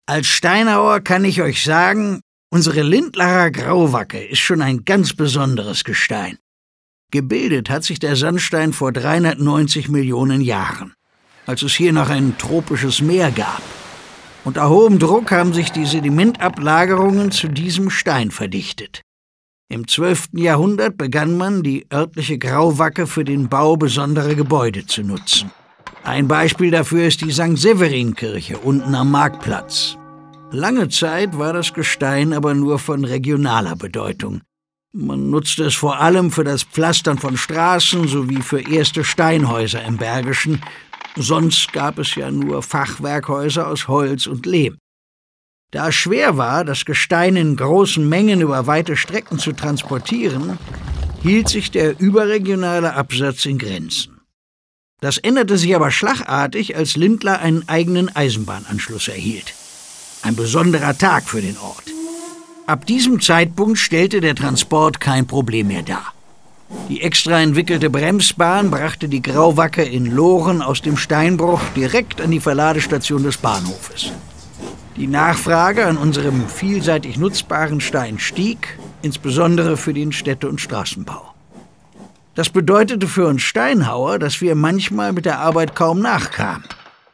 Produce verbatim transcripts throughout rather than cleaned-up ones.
Als Steinhauer kann ich euch sagen, unsere Lindlarer Grauwacke ist schon ein ganz besonderes Gestein. Gebildet hat sich der Sandstein vor dreihundertneunzig Millionen Jahren, als es hier noch ein tropisches Meer gab. Unter hohem Druck haben sich die Sedimentablagerungen zu diesem Stein verdichtet. Im zwölften Jahrhundert begann man, die örtliche Grauwacke für den Bau besonderer Gebäude zu nutzen. Ein Beispiel dafür ist die Sankt Severin-Kirche unten am Marktplatz. Lange Zeit war das Gestein aber nur von regionaler Bedeutung. Man nutzte es vor allem für das Pflastern von Straßen sowie für erste Steinhäuser im Bergischen. Sonst gab es ja nur Fachwerkhäuser aus Holz und Lehm. Da es schwer war, das Gestein in großen Mengen über weite Strecken zu transportieren, hielt sich der überregionale Absatz in Grenzen. Das änderte sich aber schlagartig, als Lindlar einen eigenen Eisenbahnanschluss erhielt. Ein besonderer Tag für den Ort. Ab diesem Zeitpunkt stellte der Transport kein Problem mehr dar. Die extra entwickelte Bremsbahn brachte die Grauwacke in Loren aus dem Steinbruch direkt an die Verladestation des Bahnhofes. Die Nachfrage an unserem vielseitig nutzbaren Stein stieg, insbesondere für den Städte- und Straßenbau. Das bedeutete für uns Steinhauer, dass wir manchmal mit der Arbeit kaum nachkamen.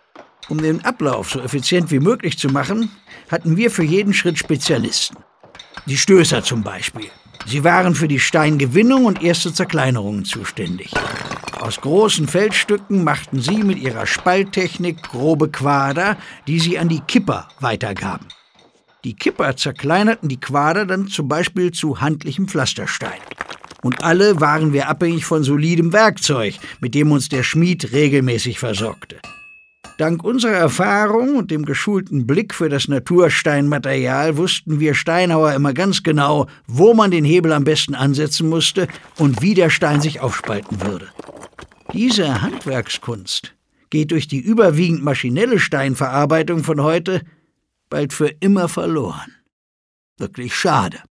Um den Ablauf so effizient wie möglich zu machen, hatten wir für jeden Schritt Spezialisten. Die Stößer zum Beispiel. Sie waren für die Steingewinnung und erste Zerkleinerungen zuständig. Aus großen Feldstücken machten sie mit ihrer Spalttechnik grobe Quader, die sie an die Kipper weitergaben. Die Kipper zerkleinerten die Quader dann zum Beispiel zu handlichem Pflasterstein. Und alle waren wir abhängig von solidem Werkzeug, mit dem uns der Schmied regelmäßig versorgte. Dank unserer Erfahrung und dem geschulten Blick für das Natursteinmaterial wussten wir Steinhauer immer ganz genau, wo man den Hebel am besten ansetzen musste und wie der Stein sich aufspalten würde. Diese Handwerkskunst geht durch die überwiegend maschinelle Steinverarbeitung von heute bald für immer verloren. Wirklich schade.